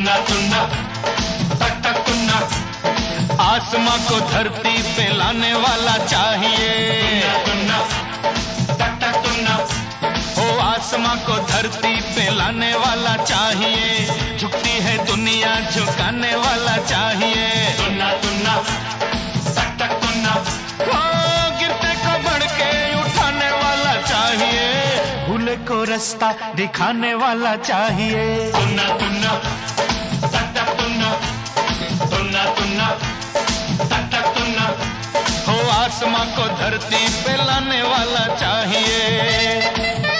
तुन्ना तुन्ना टक टक तुन्ना। आसमां को धरती पे लाने वाला चाहिए। तुन्ना टक टक तुन्ना। हो आसमां को धरती पे लाने वाला चाहिए। झुकती है दुनिया झुकाने वाला चाहिए। तुन्ना तुन्ना टक टक तुन्ना। हो गिरते को बढ़ के उठाने वाला चाहिए। भूले को रास्ता दिखाने वाला चाहिए। तुन्ना तुन्ना टक टक तुन्ना। तुन्ना तुन्ना टक टक तुन्ना। हो आसमां को धरती पे लाने वाला चाहिए।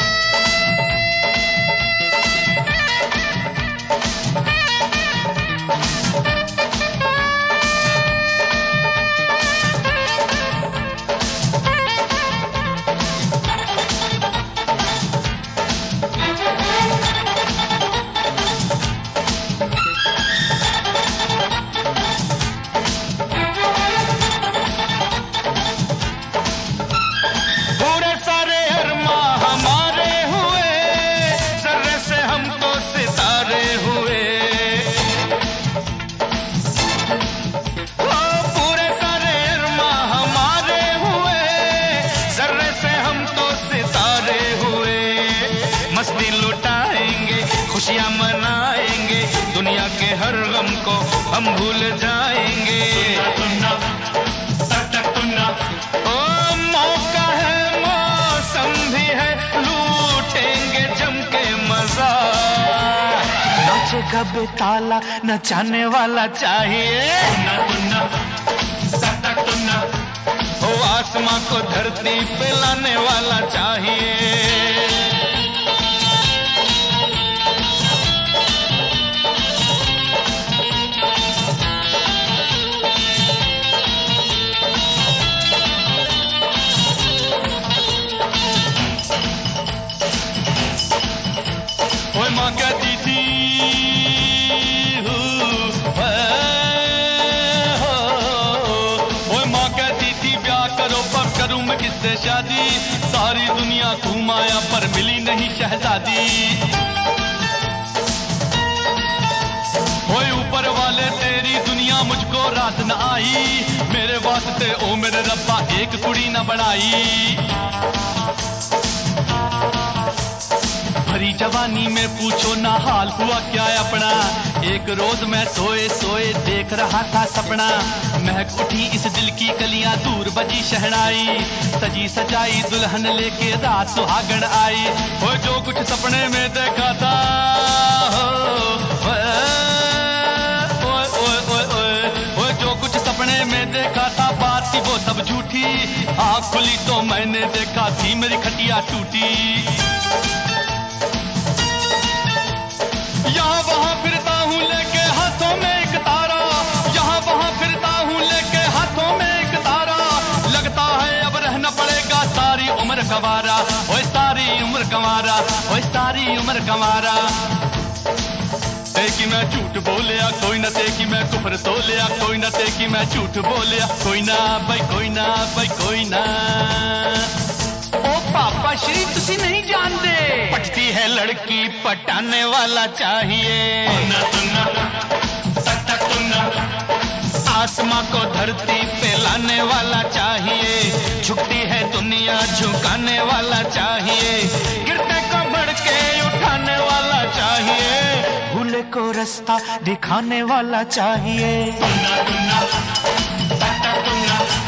मस्ती लुटाएंगे खुशियां मनाएंगे। दुनिया के हर गम को हम भूल जाएंगे। तुन्ना टक टक तुन्ना। ओ मौका है मौसम भी है लूटेंगे जम के मजा। नाचेगा बेताला नचाने वाला चाहिए। तुन्ना तुन्ना टक टक तुन्ना। ओ आसमां को धरती पे लाने वाला चाहिए। ओए माँ कहती थी ओए माँ कहती थी ब्याह करो पर करूं मैं किससे शादी। सारी दुनिया घूम आया पर मिली नहीं शहजादी। ओए ऊपर वाले तेरी दुनिया मुझको रास न आई। मेरे वास्ते ओ मेरे रब्बा एक कुड़ी न बनाई। भरी जवानी में पूछो ना हाल हुआ क्या अपना। एक रोज मैं सोए सोए देख रहा था सपना। महक उठी इस दिल की कलियां दूर बजी शहनाई। सजी सजाई दुल्हन लेके रात सुहागन आई। वो जो कुछ सपने में देखा था वो जो कुछ सपने में देखा था बात थी वो सब झूठी। आँख खुली तो मैंने देखा थी मेरी खटिया टूटी। यहाँ वहाँ फिरता हूँ लेके हाथों में एक तारा। यहाँ वहाँ फिरता हूँ लेके हाथों में एक तारा। लगता है अब रहना पड़ेगा सारी उम्र गंवारा। ओए सारी उम्र गंवारा। ओए सारी उम्र गंवारा। देखी मैं झूठ बोलिया कोई न देखी मैं कुफर तोलिया। कोई न देखी मैं झूठ बोलिया कोई ना भाई कोई ना भाई कोई ना। ओ पापा श्री तुसी नहीं जानते। पटती है लड़की पटाने वाला चाहिए। तुन्ना तुन्ना टक टक तुन्ना। आसमां को धरती पे लाने वाला चाहिए। झुकती है दुनिया झुकाने वाला चाहिए। गिरते को बढ़ के उठाने वाला चाहिए। भूले को रास्ता दिखाने वाला चाहिए। तुन्ना तुन्ना टक टक तुन्ना।